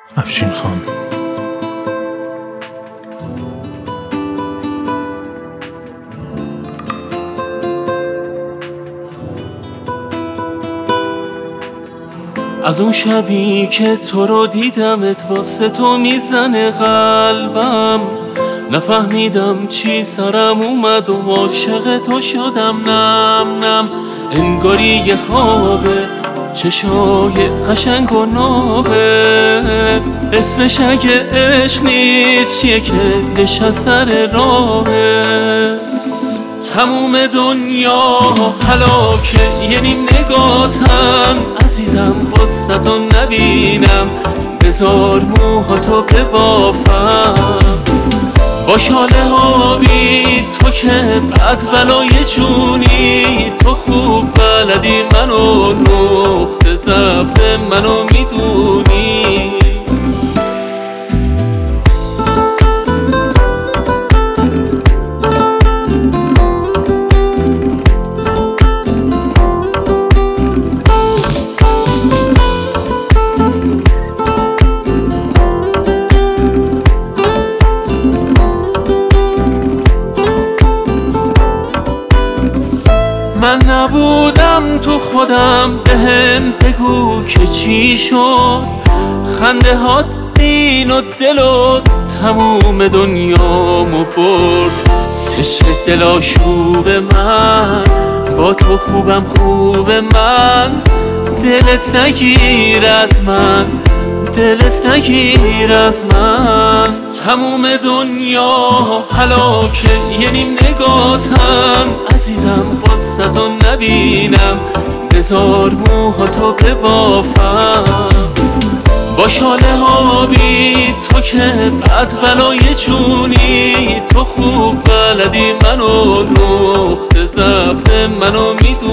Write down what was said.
افشین خان. از اون شبی که تو رو دیدمت واسه تو میزنه قلبم، نفهمیدم چی سرم اومد و عاشق تو شدم. نم انگاری یه خوابه، چشای قشنگ و نابه، اسمش اگه عشق نیست چیه که نشسته راهه. تموم دنیا هلاکه یه نیم نگاتم، عزیزم خواستتو نبینم، بذار موهاتو ببافم با شاله ها بی تو که بد بلای جونی. تو خوب بلدی منو، نقطه ضعف منو میدونی. من نبودم تو خودم، بهم بگو که چی شد. خنده ها دین و دل و تموم دنیامو برد. عشق دل آشوب من، با تو خوبم خوب من. دلت نگیر از من، دلت نگیر از من. تموم دنیا هلاکه یه نیم نگاتم، عزیزم خواستتو نبینم، بذار موهاتو ببافم با شاله ها بی تو که بد بلای جونی. تو خوب بلدی منو، نقطه ضعف منو میدونی.